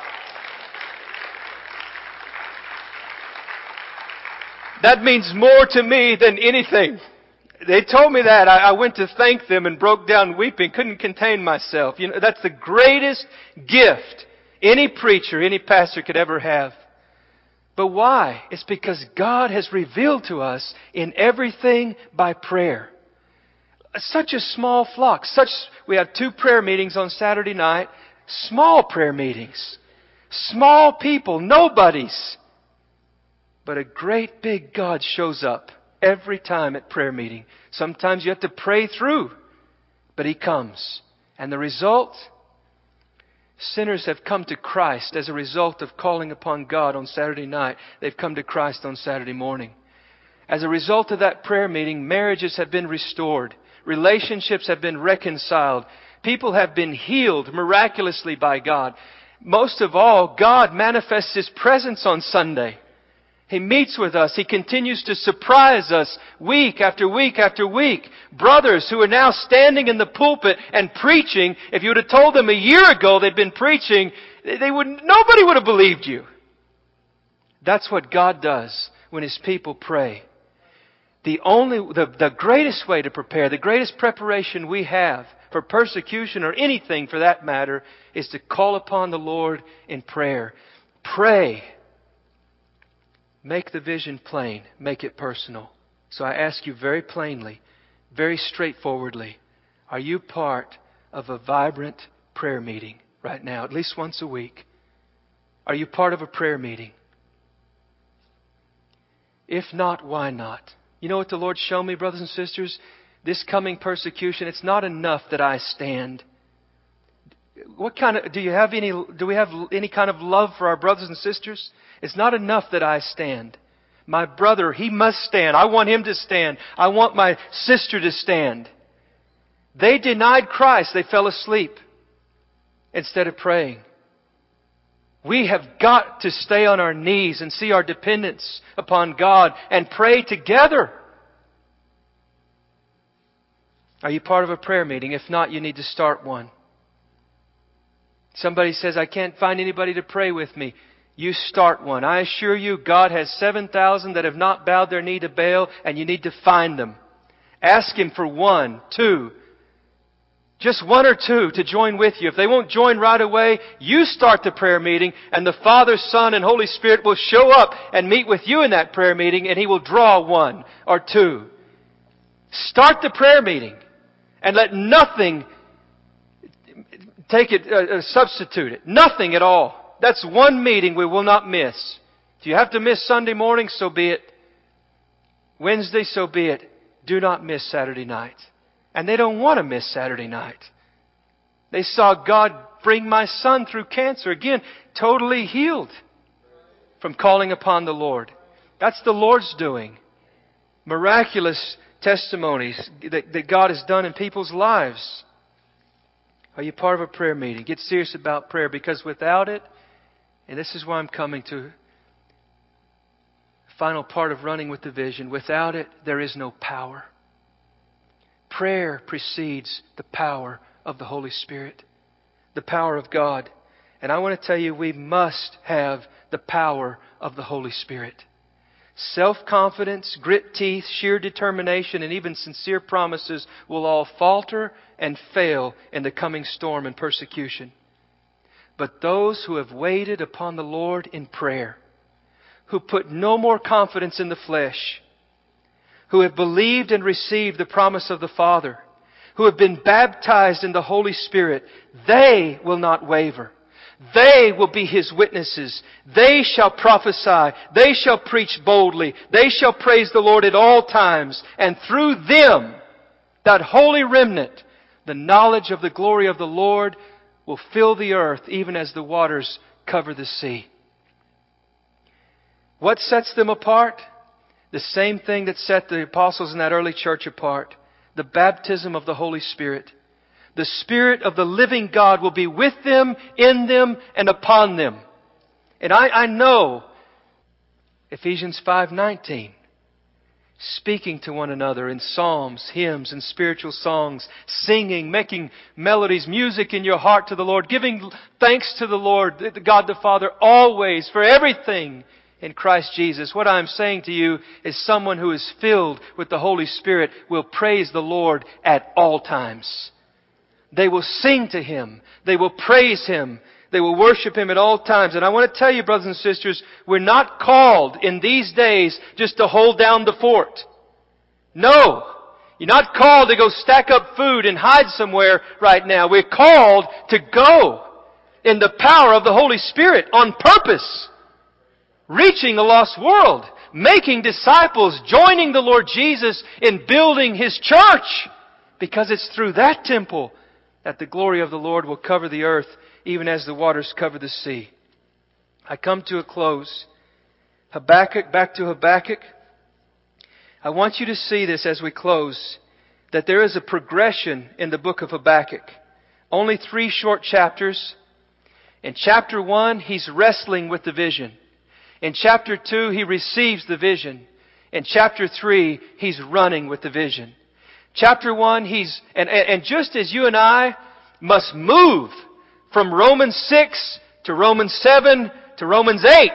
That means more to me than anything. They told me that. I went to thank them and broke down weeping, couldn't contain myself. You know, that's the greatest gift any preacher, any pastor could ever have. But why? It's because God has revealed to us in everything by prayer. Such a small flock. We have 2 prayer meetings on Saturday night. Small prayer meetings. Small people. Nobodies. But a great big God shows up every time at prayer meeting. Sometimes you have to pray through. But He comes. And the result? Sinners have come to Christ as a result of calling upon God on Saturday night. They've come to Christ on Saturday morning. As a result of that prayer meeting, marriages have been restored. Relationships have been reconciled. People have been healed miraculously by God. Most of all, God manifests His presence on Sunday. He meets with us. He continues to surprise us week after week after week. Brothers who are now standing in the pulpit and preaching, if you would have told them a year ago they'd been preaching, nobody would have believed you. That's what God does when His people pray. The greatest way to prepare, the greatest preparation we have for persecution or anything for that matter, is to call upon the Lord in prayer. Pray. Make the vision plain. Make it personal. So I ask you very plainly, very straightforwardly, are you part of a vibrant prayer meeting right now, at least once a week? Are you part of a prayer meeting? If not, why not? You know what the Lord showed me, brothers and sisters? This coming persecution, it's not enough that I stand. Do we have any kind of love for our brothers and sisters? It's not enough that I stand. My brother, he must stand. I want him to stand. I want my sister to stand. They denied Christ. They fell asleep instead of praying. We have got to stay on our knees and see our dependence upon God and pray together. Are you part of a prayer meeting? If not, you need to start one. Somebody says, I can't find anybody to pray with me. You start one. I assure you, God has 7,000 that have not bowed their knee to Baal, and you need to find them. Ask Him for 1, 2, just 1 or 2 to join with you. If they won't join right away, you start the prayer meeting, and the Father, Son, and Holy Spirit will show up and meet with you in that prayer meeting, and He will draw 1 or 2. Start the prayer meeting, and let nothing substitute it. Nothing at all. That's one meeting we will not miss. If you have to miss Sunday morning, so be it. Wednesday, so be it. Do not miss Saturday night. And they don't want to miss Saturday night. They saw God bring my son through cancer. Again, totally healed from calling upon the Lord. That's the Lord's doing. Miraculous testimonies that God has done in people's lives. Are you part of a prayer meeting? Get serious about prayer, because without it, and this is why I'm coming to the final part of running with the vision, without it, there is no power. Prayer precedes the power of the Holy Spirit, the power of God. And I want to tell you, we must have the power of the Holy Spirit. Self-confidence, grit teeth, sheer determination, and even sincere promises will all falter and fail in the coming storm and persecution. But those who have waited upon the Lord in prayer, who put no more confidence in the flesh, who have believed and received the promise of the Father, who have been baptized in the Holy Spirit, they will not waver. They will be His witnesses. They shall prophesy. They shall preach boldly. They shall praise the Lord at all times. And through them, that holy remnant, the knowledge of the glory of the Lord will fill the earth even as the waters cover the sea. What sets them apart? The same thing that set the apostles in that early church apart. The baptism of the Holy Spirit. The Spirit of the living God will be with them, in them, and upon them. And I know Ephesians 5:19, speaking to one another in psalms, hymns, and spiritual songs, singing, making melodies, music in your heart to the Lord, giving thanks to the Lord, God the Father, always, for everything in Christ Jesus. What I'm saying to you is someone who is filled with the Holy Spirit will praise the Lord at all times. They will sing to Him. They will praise Him. They will worship Him at all times. And I want to tell you, brothers and sisters, we're not called in these days just to hold down the fort. No. You're not called to go stack up food and hide somewhere right now. We're called to go in the power of the Holy Spirit on purpose, reaching the lost world, making disciples, joining the Lord Jesus in building His church, because it's through that temple that the glory of the Lord will cover the earth, even as the waters cover the sea. I come to a close. Habakkuk, back to Habakkuk. I want you to see this as we close, that there is a progression in the book of Habakkuk. Only 3 short chapters. In chapter 1, he's wrestling with the vision. In chapter 2, he receives the vision. In chapter 3, he's running with the vision. Chapter 1, and just as you and I must move from Romans 6 to Romans 7 to Romans 8,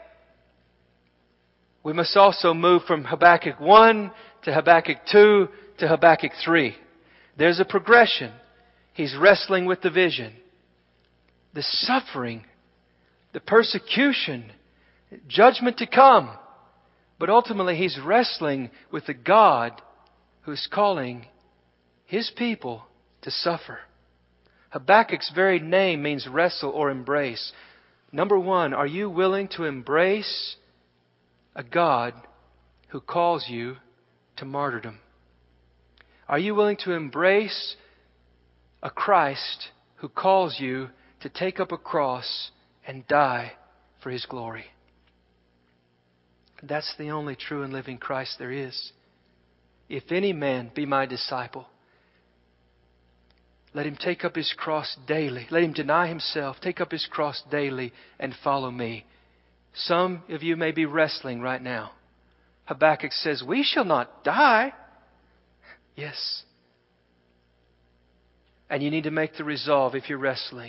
we must also move from Habakkuk 1 to Habakkuk 2 to Habakkuk 3. There's a progression. He's wrestling with the vision. The the persecution, judgment to come. But ultimately he's wrestling with the God who's calling His people to suffer. Habakkuk's very name means wrestle or embrace. Number one, are you willing to embrace a God who calls you to martyrdom? Are you willing to embrace a Christ who calls you to take up a cross and die for His glory? That's the only true and living Christ there is. If any man be my disciple, let him take up his cross daily. Let him deny himself, take up his cross daily, and follow me. Some of you may be wrestling right now. Habakkuk says, we shall not die. Yes. And you need to make the resolve if you're wrestling.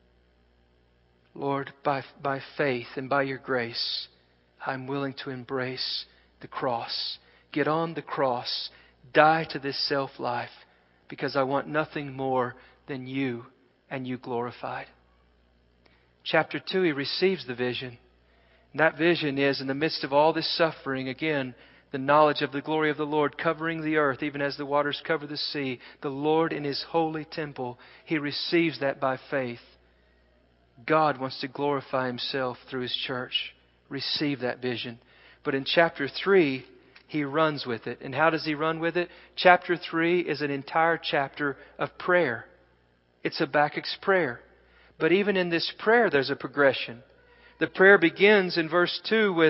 Lord, by faith and by your grace, I'm willing to embrace the cross. Get on the cross. Die to this self-life. Because I want nothing more than you and you glorified. Chapter 2, he receives the vision. And that vision is, in the midst of all this suffering, again, the knowledge of the glory of the Lord covering the earth, even as the waters cover the sea. The Lord in His holy temple, he receives that by faith. God wants to glorify Himself through His church. Receive that vision. But in chapter 3, he runs with it. And how does he run with it? Chapter 3 is an entire chapter of prayer. It's Habakkuk's prayer. But even in this prayer, there's a progression. The prayer begins in verse 2 with,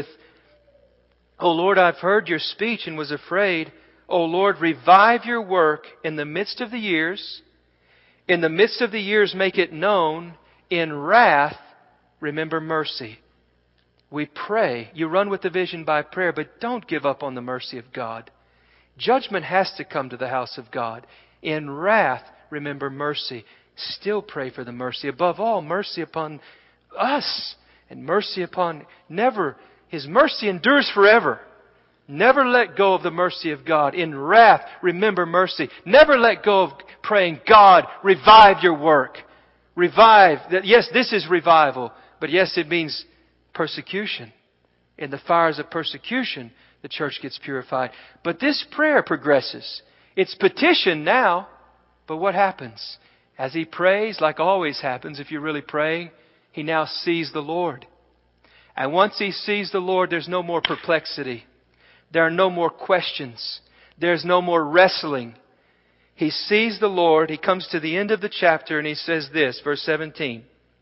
O Lord, I've heard your speech and was afraid. O Lord, revive your work in the midst of the years. In the midst of the years, make it known. In wrath, remember mercy. We pray. You run with the vision by prayer, but don't give up on the mercy of God. Judgment has to come to the house of God. In wrath, remember mercy. Still pray for the mercy. Above all, mercy upon us and mercy upon never. His mercy endures forever. Never let go of the mercy of God. In wrath, remember mercy. Never let go of praying, God, revive your work. Revive. Yes, this is revival. But yes, it means persecution. In the fires of persecution, the church gets purified. But this prayer progresses. It's petition now. But what happens? As he prays, like always happens if you're really praying, he now sees the Lord. And once he sees the Lord, there's no more perplexity. There are no more questions. There's no more wrestling. He sees the Lord. He comes to the end of the chapter and he says this, verse 17.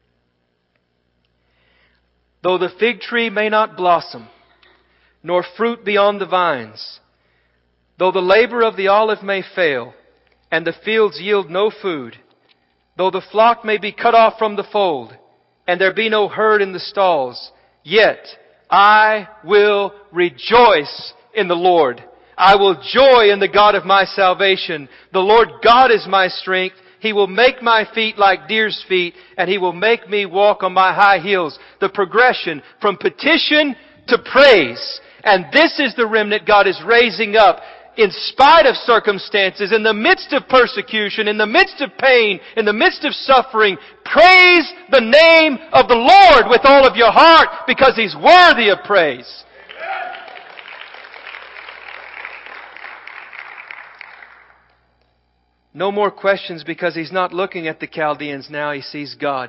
Though the fig tree may not blossom, nor fruit be on the vines, though the labor of the olive may fail, and the fields yield no food, though the flock may be cut off from the fold, and there be no herd in the stalls, yet I will rejoice in the Lord. I will joy in the God of my salvation. The Lord God is my strength. He will make my feet like deer's feet, and He will make me walk on my high heels. The progression from petition to praise. And this is the remnant God is raising up in spite of circumstances, in the midst of persecution, in the midst of pain, in the midst of suffering. Praise the name of the Lord with all of your heart, because He's worthy of praise. No more questions, because he's not looking at the Chaldeans now. He sees God.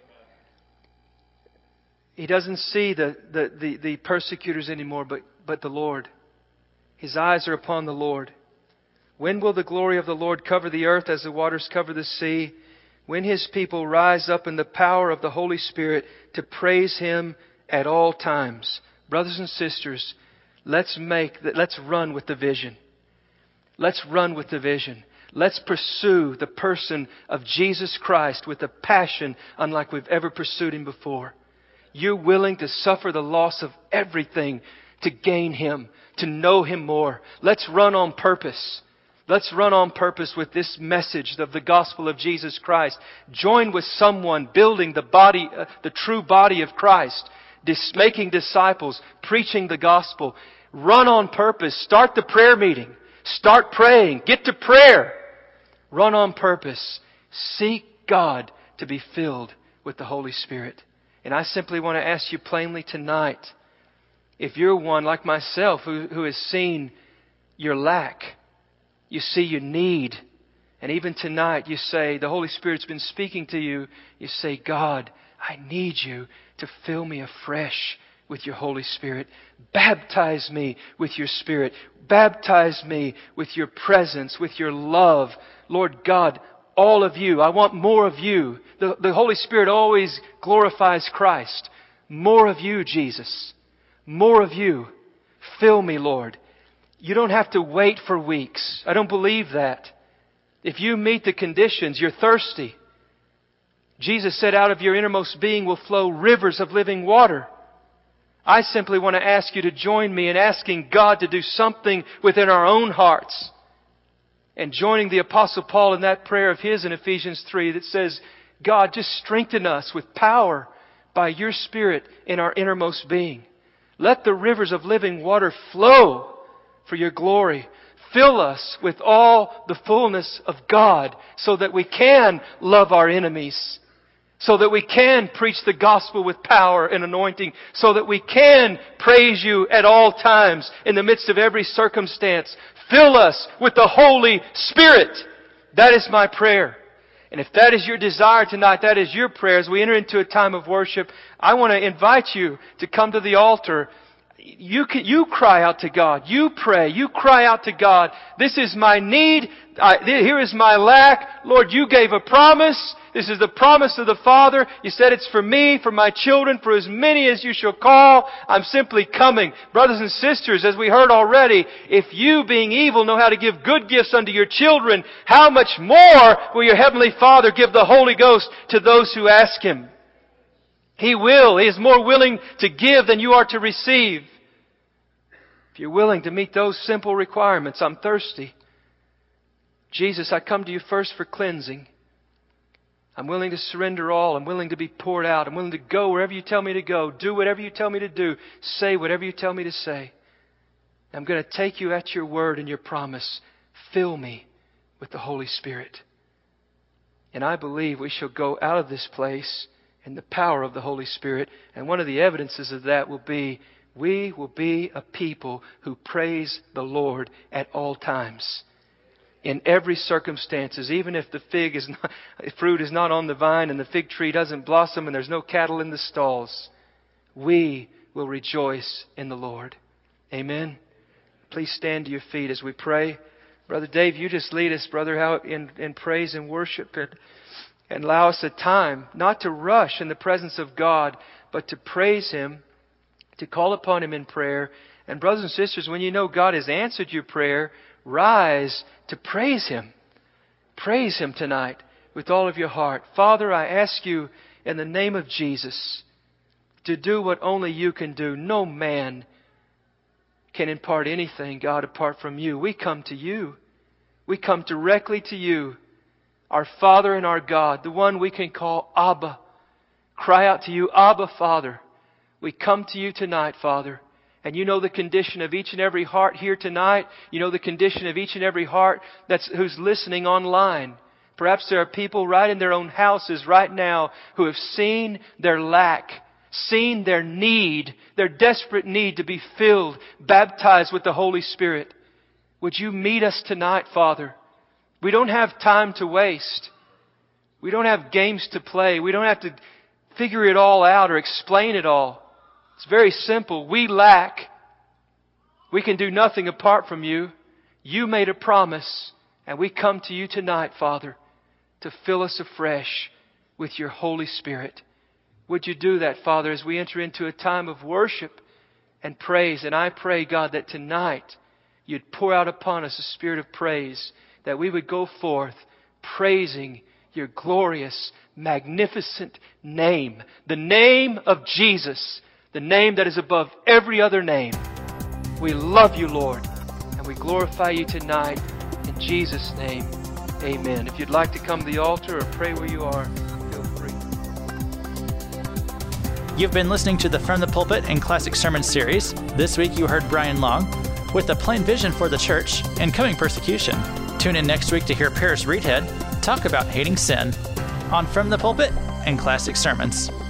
He doesn't see the persecutors anymore, but the Lord. His eyes are upon the Lord. When will the glory of the Lord cover the earth as the waters cover the sea? When His people rise up in the power of the Holy Spirit to praise Him at all times. Brothers and sisters, let's run with the vision. Let's run with the vision. Let's pursue the person of Jesus Christ with a passion unlike we've ever pursued Him before. You're willing to suffer the loss of everything to gain Him, to know Him more. Let's run on purpose. Let's run on purpose with this message of the gospel of Jesus Christ. Join with someone building the body, the true body of Christ, making disciples, preaching the gospel. Run on purpose. Start the prayer meeting. Start praying. Get to prayer. Run on purpose. Seek God to be filled with the Holy Spirit. And I simply want to ask you plainly tonight, if you're one like myself who has seen your lack, you see your need, and even tonight you say, the Holy Spirit's been speaking to you, you say, God, I need you to fill me afresh with your Holy Spirit. Baptize me with your Spirit. Baptize me with your presence, with your love. Lord God, all of you. I want more of you. The Holy Spirit always glorifies Christ. More of you, Jesus. More of you. Fill me, Lord. You don't have to wait for weeks. I don't believe that. If you meet the conditions, you're thirsty. Jesus said, out of your innermost being will flow rivers of living water. I simply want to ask you to join me in asking God to do something within our own hearts. And joining the Apostle Paul in that prayer of his in Ephesians 3 that says, God, just strengthen us with power by your Spirit in our innermost being. Let the rivers of living water flow for your glory. Fill us with all the fullness of God so that we can love our enemies. So that we can preach the gospel with power and anointing. So that we can praise you at all times in the midst of every circumstance. Fill us with the Holy Spirit. That is my prayer. And if that is your desire tonight, that is your prayer, as we enter into a time of worship, I want to invite you to come to the altar. You cry out to God. You pray. You cry out to God. This is my need. Here is my lack. Lord, you gave a promise. This is the promise of the Father. You said it's for me, for my children, for as many as you shall call. I'm simply coming. Brothers and sisters, as we heard already, if you, being evil, know how to give good gifts unto your children, how much more will your Heavenly Father give the Holy Ghost to those who ask Him? He will. He is more willing to give than you are to receive. If you're willing to meet those simple requirements, I'm thirsty. Jesus, I come to you first for cleansing. I'm willing to surrender all. I'm willing to be poured out. I'm willing to go wherever you tell me to go. Do whatever you tell me to do. Say whatever you tell me to say. I'm going to take you at your word and your promise. Fill me with the Holy Spirit. And I believe we shall go out of this place in the power of the Holy Spirit. And one of the evidences of that will be we will be a people who praise the Lord at all times. In every circumstances, even if the fruit is not on the vine and the fig tree doesn't blossom and there's no cattle in the stalls, we will rejoice in the Lord. Amen. Please stand to your feet as we pray. Brother Dave, you just lead us, brother, out in praise and worship and allow us a time not to rush in the presence of God, but to praise Him, to call upon Him in prayer. And brothers and sisters, when you know God has answered your prayer, rise to praise Him. Praise Him tonight with all of your heart. Father, I ask you in the name of Jesus to do what only you can do. No man can impart anything, God, apart from you. We come to you. We come directly to you, our Father and our God, the one we can call Abba. Cry out to you, Abba, Father. We come to you tonight, Father. And you know the condition of each and every heart here tonight. You know the condition of each and every heart who's listening online. Perhaps there are people right in their own houses right now who have seen their lack, seen their need, their desperate need to be filled, baptized with the Holy Spirit. Would you meet us tonight, Father? We don't have time to waste. We don't have games to play. We don't have to figure it all out or explain it all. It's very simple. We lack. We can do nothing apart from you. You made a promise, and we come to you tonight, Father, to fill us afresh with your Holy Spirit. Would you do that, Father, as we enter into a time of worship and praise? And I pray, God, that tonight you'd pour out upon us a spirit of praise, that we would go forth praising your glorious, magnificent name, the name of Jesus, the name that is above every other name. We love you, Lord, and we glorify you tonight. In Jesus' name, amen. If you'd like to come to the altar or pray where you are, feel free.
You've been listening to the From the Pulpit and Classic Sermon series. This week you heard Brian Long with a plain vision for the church and coming persecution. Tune in next week to hear Paris Reedhead talk about hating sin on From the Pulpit and Classic Sermons.